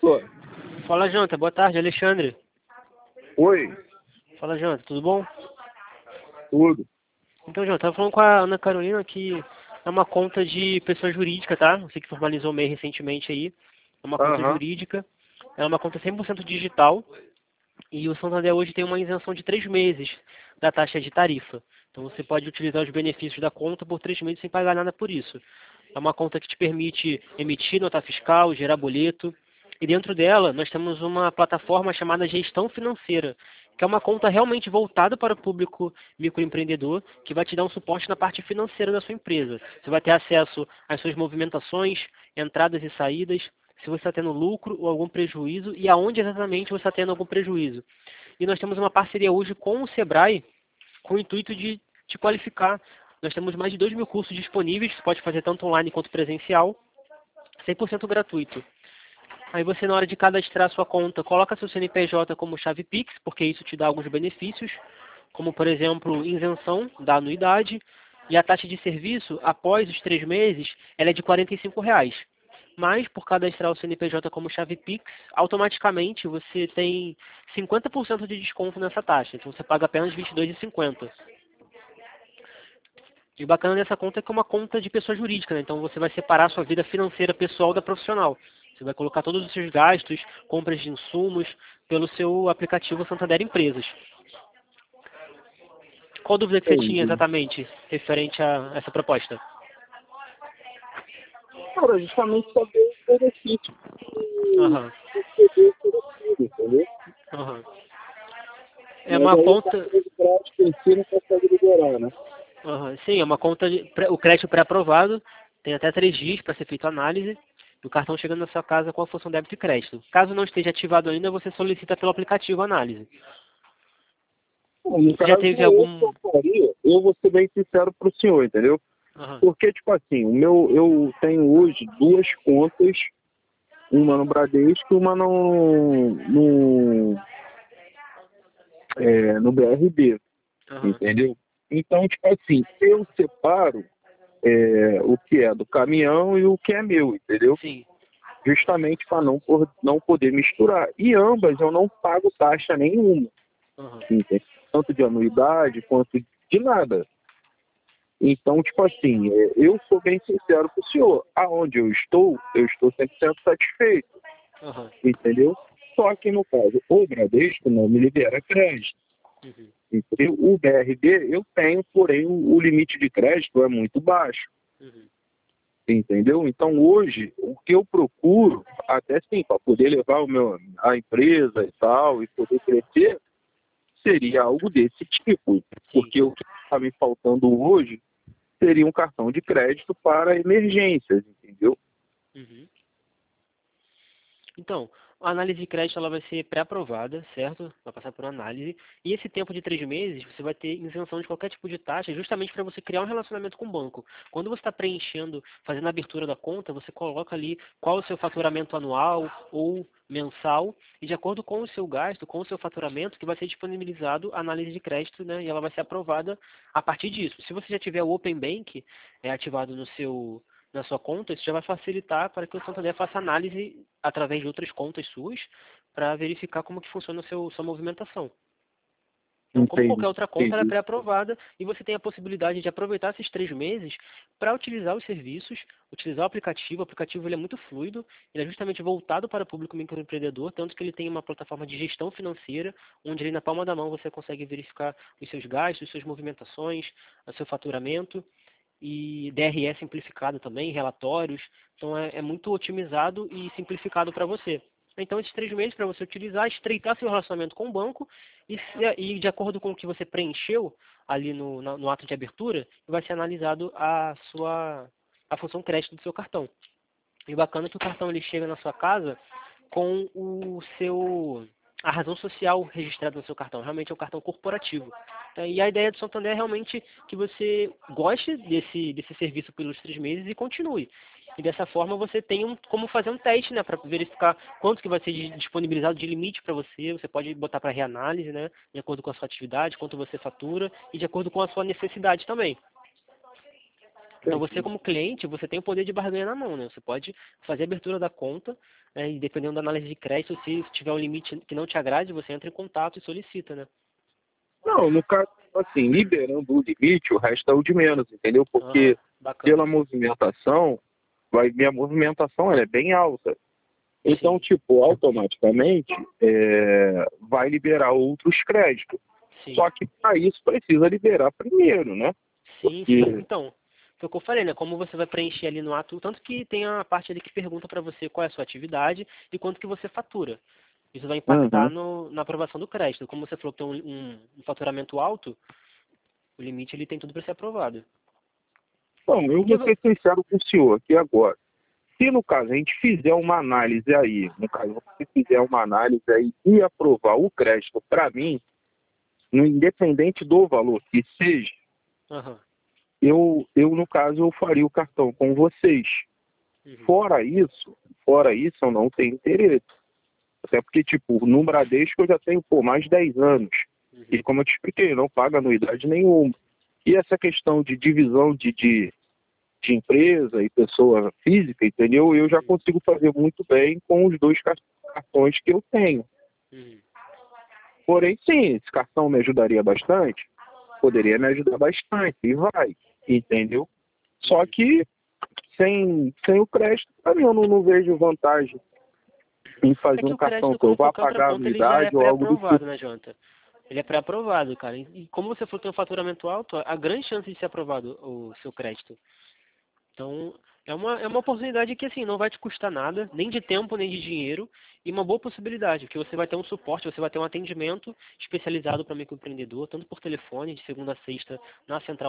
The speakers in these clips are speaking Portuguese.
Pronto. Fala, Janta. Boa tarde, Alexandre. Oi, Fala, Janta. Tudo bom? tudo. Então, Janta, tava falando com a Ana Carolina que é uma conta de pessoa jurídica, tá? Você que formalizou o MEI recentemente aí. É uma conta Aham. jurídica. É uma conta 100% digital. E o Santander hoje tem uma isenção de 3 meses da taxa de tarifa. Então, você pode utilizar os benefícios da conta por 3 meses sem pagar nada por isso. É uma conta que te permite emitir nota fiscal, gerar boleto. E dentro dela, nós temos uma plataforma chamada Gestão Financeira, que é uma conta realmente voltada para o público microempreendedor, que vai te dar um suporte na parte financeira da sua empresa. Você vai ter acesso às suas movimentações, entradas e saídas, se você está tendo lucro ou algum prejuízo e aonde exatamente você está tendo algum prejuízo. E nós temos uma parceria hoje com o Sebrae, com o intuito de te qualificar. Nós temos mais de 2.000 cursos disponíveis, você pode fazer tanto online quanto presencial, 100% gratuito. Aí você, na hora de cadastrar sua conta, coloca seu CNPJ como chave Pix, porque isso te dá alguns benefícios, como, por exemplo, isenção da anuidade, e a taxa de serviço, após os 3 meses, ela é de R$ 45. Mas, por cadastrar o CNPJ como chave Pix, automaticamente você tem 50% de desconto nessa taxa. Então, você paga apenas R$ 22,50. E o bacana dessa conta é que é uma conta de pessoa jurídica, né? Então você vai separar a sua vida financeira pessoal da profissional. Você vai colocar todos os seus gastos, compras de insumos, pelo seu aplicativo Santander Empresas. Qual dúvida que você tinha Entendi. exatamente referente a essa proposta? Cara, justamente saber os benefícios Aham, que CD oferecido, entendeu? aham. É Mas uma aí o conta, cartão de crédito em si não consegue liberar, né? aham, sim, é uma conta o crédito pré-aprovado, tem até 3 dias para ser feita a análise, e o cartão chegando na sua casa com a função débito e crédito. Caso não esteja ativado ainda, você solicita pelo aplicativo a análise. Bom, no Você já caso, teve eu que algum... eu faria, eu vou ser bem sincero pro senhor, entendeu? Aham, Porque, tipo assim, eu tenho hoje duas contas, uma no Bradesco e uma no BRB, aham, entendeu? Então, tipo assim, eu separo o que é do caminhão e o que é meu, entendeu? sim. Justamente para não poder misturar. E ambas eu não pago taxa nenhuma, Aham. entendeu? Tanto de anuidade quanto de nada. Então, tipo assim, eu sou bem sincero com o senhor. Aonde eu estou 100% satisfeito, Aham. entendeu? Só que, no caso, o Bradesco não me libera crédito, Uhum. entendeu? O BRB eu tenho, porém o limite de crédito é muito baixo, Uhum. entendeu? Então, hoje, o que eu procuro, até sim, para poder levar a empresa e tal, e poder crescer, seria algo desse tipo. Sim. Porque o que está me faltando hoje seria um cartão de crédito para emergências, entendeu? Uhum. Então, a análise de crédito ela vai ser pré-aprovada, certo? Vai passar por análise. E esse tempo de 3 meses, você vai ter isenção de qualquer tipo de taxa, justamente para você criar um relacionamento com o banco. Quando você está preenchendo, fazendo a abertura da conta, você coloca ali qual é o seu faturamento anual ou mensal, e de acordo com o seu gasto, com o seu faturamento, que vai ser disponibilizado a análise de crédito, né? E ela vai ser aprovada a partir disso. Se você já tiver o Open Bank ativado na sua conta, isso já vai facilitar para que o Santander faça análise através de outras contas suas para verificar como que funciona sua movimentação. Então, como Entendi, qualquer outra conta, ela é entendi. pré-aprovada e você tem a possibilidade de aproveitar esses 3 meses para utilizar os serviços, utilizar o aplicativo. O aplicativo ele é muito fluido, ele é justamente voltado para o público microempreendedor, tanto que ele tem uma plataforma de gestão financeira, onde ali na palma da mão você consegue verificar os seus gastos, suas movimentações, o seu faturamento e DRE simplificado também, relatórios. Então é muito otimizado e simplificado para você. Então esses 3 meses para você utilizar, estreitar seu relacionamento com o banco e de acordo com o que você preencheu ali no ato de abertura, vai ser analisado a função crédito do seu cartão. E o bacana é que o cartão ele chega na sua casa com a razão social registrada no seu cartão. Realmente é um cartão corporativo. E a ideia do Santander é realmente que você goste desse serviço pelos 3 meses e continue. E dessa forma você tem como fazer um teste, né, para verificar quanto que vai ser disponibilizado de limite para você. Você pode botar para reanálise, né, de acordo com a sua atividade, quanto você fatura e de acordo com a sua necessidade também. Então você como cliente, você tem o poder de barganha na mão, né? Você pode fazer a abertura da conta, né? E dependendo da análise de crédito, se tiver um limite que não te agrade, você entra em contato e solicita, né? Não, no caso, assim, liberando o limite, o resto é o de menos, entendeu? Aham, Porque bacana. pela movimentação, minha movimentação ela é bem alta. Então, Sim, tipo, automaticamente vai liberar outros créditos. sim. Só que para isso precisa liberar primeiro, né? Sim, sim. Porque, Então, foi o que eu falei, né? Como você vai preencher ali no ato, tanto que tem a parte ali que pergunta para você qual é a sua atividade e quanto que você fatura. Isso vai impactar uhum. na aprovação do crédito. Como você falou que tem um faturamento alto, o limite ele tem tudo para ser aprovado. Bom, eu Porque, vou ser sincero com o senhor aqui agora. Se no caso a gente fizer uma análise aí, no caso você fizer uma análise aí e aprovar o crédito para mim, no independente do valor que seja, aham, eu no caso eu faria o cartão com vocês. uhum, Fora isso eu não tenho interesse. Até porque, tipo, no Bradesco eu já tenho, mais de 10 anos. uhum, E como eu te expliquei, não paga anuidade nenhuma. E essa questão de divisão de empresa e pessoa física, entendeu? Eu já uhum, consigo fazer muito bem com os dois cartões que eu tenho. uhum. Porém, sim, esse cartão me ajudaria bastante, poderia me ajudar bastante, e vai, entendeu? Só Uhum. que sem o crédito, para mim, eu não vejo vantagem em É fazer que um o cartão crédito, que eu como vá qualquer outra pagar conta, ele já é anuidade ou algo do tipo. pré-aprovado, né, Jonathan? Ele é pré-aprovado, cara. E como você falou que tem um faturamento alto, há grande chance de ser aprovado o seu crédito. Então, é uma oportunidade que, assim, não vai te custar nada, nem de tempo, nem de dinheiro, e uma boa possibilidade, porque você vai ter um suporte, você vai ter um atendimento especializado para microempreendedor, tanto por telefone, de segunda a sexta, na central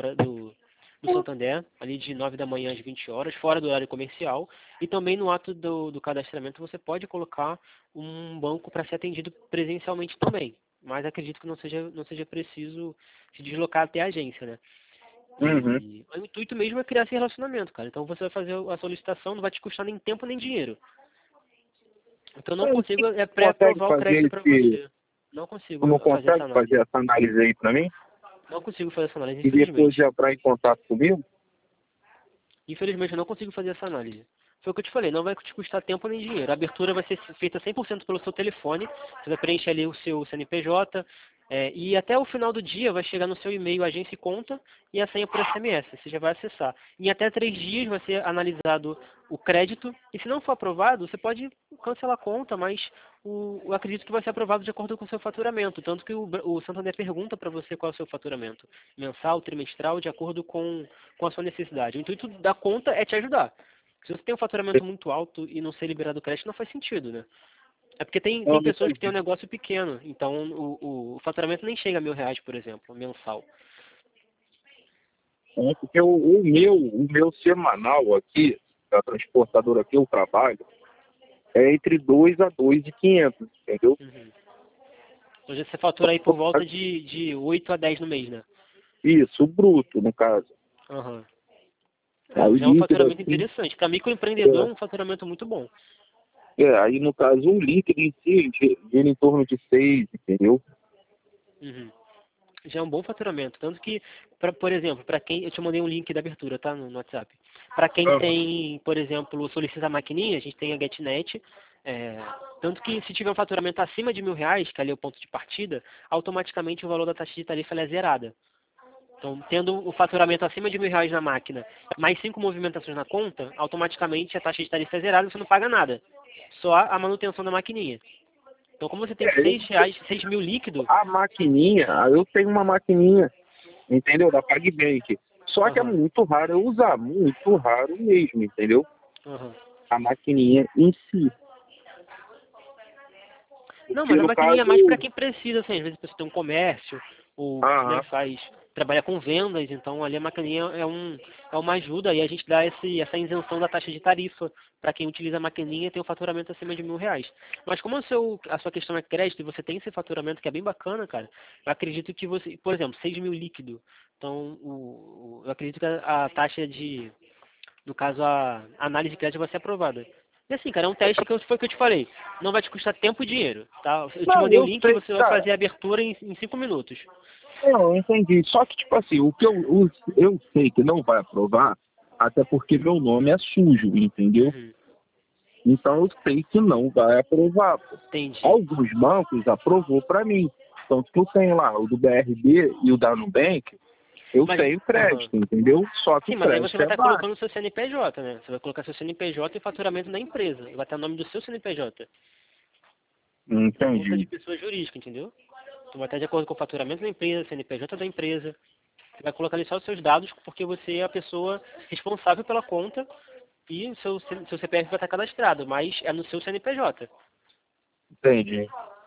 do Santander, ali de 9 da manhã às 20 horas, fora do horário comercial, e também no ato do cadastramento você pode colocar um banco para ser atendido presencialmente também, mas acredito que não seja preciso se deslocar até a agência, né? Uhum. E o intuito mesmo é criar esse relacionamento, cara. Então você vai fazer a solicitação, não vai te custar nem tempo nem dinheiro. Então eu não Então, consigo consegue pré-aprovar o fazer crédito para esse. você. Não Tu consigo não fazer essa consegue fazer análise. essa análise aí para mim? Não consigo fazer essa análise, E depois infelizmente. já entrar em contato comigo? Infelizmente eu não consigo fazer essa análise. Foi o que eu te falei, não vai te custar tempo nem dinheiro. A abertura vai ser feita 100% pelo seu telefone. Você vai preencher ali o seu CNPJ. E até o final do dia vai chegar no seu e-mail agência e conta e a senha por SMS. Você já vai acessar. Em até 3 dias vai ser analisado o crédito. E se não for aprovado, você pode cancelar a conta, mas eu acredito que vai ser aprovado de acordo com o seu faturamento. Tanto que o Santander pergunta para você qual é o seu faturamento. Mensal, trimestral, de acordo com a sua necessidade. O intuito da conta é te ajudar. Se você tem um faturamento muito alto e não ser liberado o crédito, não faz sentido, né? É porque tem Não, não pessoas que têm um entendi. negócio pequeno, então o faturamento nem chega a R$ 1.000, por exemplo, mensal. É porque o meu semanal aqui, da transportadora que eu trabalho, é entre 2 a 2.500, entendeu? Uhum. Hoje você fatura aí por volta de 8 a 10 no mês, né? Isso, bruto, no caso. Aham. Aí Já é um líquido faturamento assim, interessante. Para microempreendedor é um faturamento muito bom. aí no caso um líquido em si gira em torno de 6, entendeu? Uhum. Já é um bom faturamento. Tanto que, por exemplo, para quem. Eu te mandei um link da abertura, tá? No WhatsApp. Para quem Aham. tem, por exemplo, solicita a maquininha, a gente tem a GetNet. Tanto que se tiver um faturamento acima de R$ 1.000, que ali é o ponto de partida, automaticamente o valor da taxa de tarifa ela é zerada. Então, tendo o faturamento acima de R$ 1.000 na máquina, mais 5 movimentações na conta, automaticamente a taxa de tarifa é zerada e você não paga nada. Só a manutenção da maquininha. Então, como você tem Eu, R$ 6, 6.000 líquido, a maquininha, eu tenho uma maquininha, entendeu? Da PagBank. Só que é aham, muito raro eu usar, muito raro mesmo, entendeu? aham. A maquininha em si. Não, Porque mas a no maquininha caso. é mais para quem precisa, assim, às vezes a pessoa tem um comércio, ou né, Aham. trabalha com vendas, então ali a maquininha é uma ajuda e a gente dá essa isenção da taxa de tarifa para quem utiliza a maquininha e tem um faturamento acima de R$ 1.000. Mas como a sua questão é crédito e você tem esse faturamento que é bem bacana, cara, eu acredito que você, por exemplo, 6.000 líquido, então eu acredito que a taxa no caso a análise de crédito vai ser aprovada. E assim, cara, é um teste que foi o que eu te falei. Não vai te custar tempo e dinheiro, tá? Eu te Não, mandei o eu link e sei, você vai cara. fazer a abertura em 5 minutos. Não, eu entendi. Só que, tipo assim, eu sei que não vai aprovar, até porque meu nome é sujo, entendeu? Uhum. Então eu sei que não vai aprovar. Pô. Entendi. Alguns bancos aprovou para mim. Tanto que eu tenho lá o do BRB e o da Nubank, eu Mas, tenho aham. crédito, entendeu? Só que Sim, o mas aí você crédito vai é estar baixo. colocando o seu CNPJ, né? Você vai colocar seu CNPJ e faturamento da empresa. Vai estar o nome do seu CNPJ. Não conta de Entendi. pessoa jurídica, entendeu? Tu vai estar de acordo com o faturamento da empresa, CNPJ da empresa. Você vai colocar ali só os seus dados, porque você é a pessoa responsável pela conta e o seu CPF vai estar cadastrado, mas é no seu CNPJ. Entendi.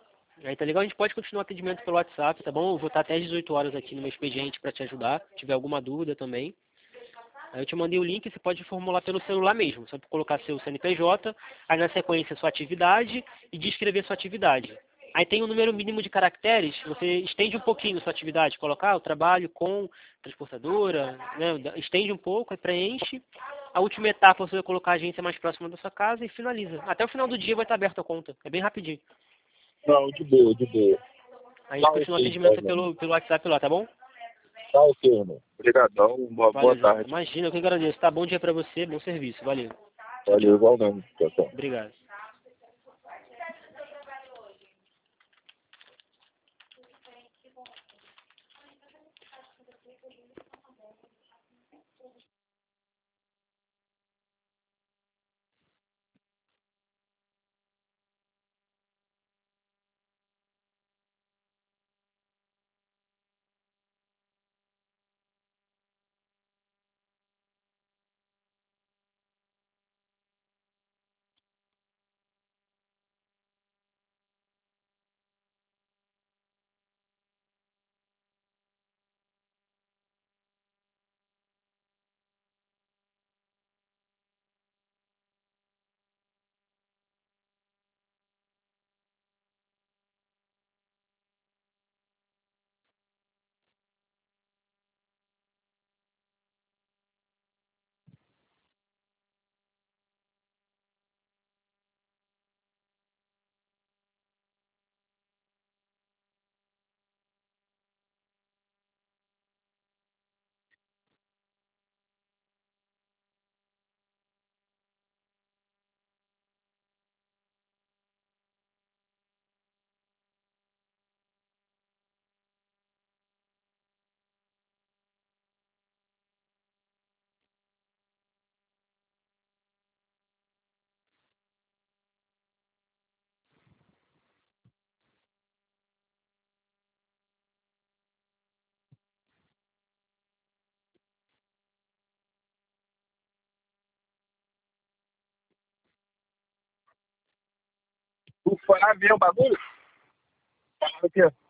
Aí tá legal, a gente pode continuar o atendimento pelo WhatsApp, tá bom? Eu vou estar até às 18 horas aqui no meu expediente para te ajudar, se tiver alguma dúvida também. Aí eu te mandei o link, você pode formular pelo celular mesmo. Só colocar seu CNPJ, aí na sequência sua atividade e descrever sua atividade. Aí tem um número mínimo de caracteres, você estende um pouquinho sua atividade, colocar o trabalho com transportadora, né? Estende um pouco, aí preenche. A última etapa você vai colocar a agência mais próxima da sua casa e finaliza. Até o final do dia vai estar aberta a conta. É bem rapidinho. Não, de boa, de boa. A gente Tá continua o ok, então, atendimento mano. pelo WhatsApp lá, tá bom? Tá ok, mano. Obrigadão, boa Valeu, Jonathan. tarde. Imagina, eu que agradeço. Tá bom dia pra você, bom serviço. Valeu. Tchau, Valeu, tchau. igualmente. Tchau, tchau. Obrigado. Tu foi lá ver o bagulho? Fala o quê?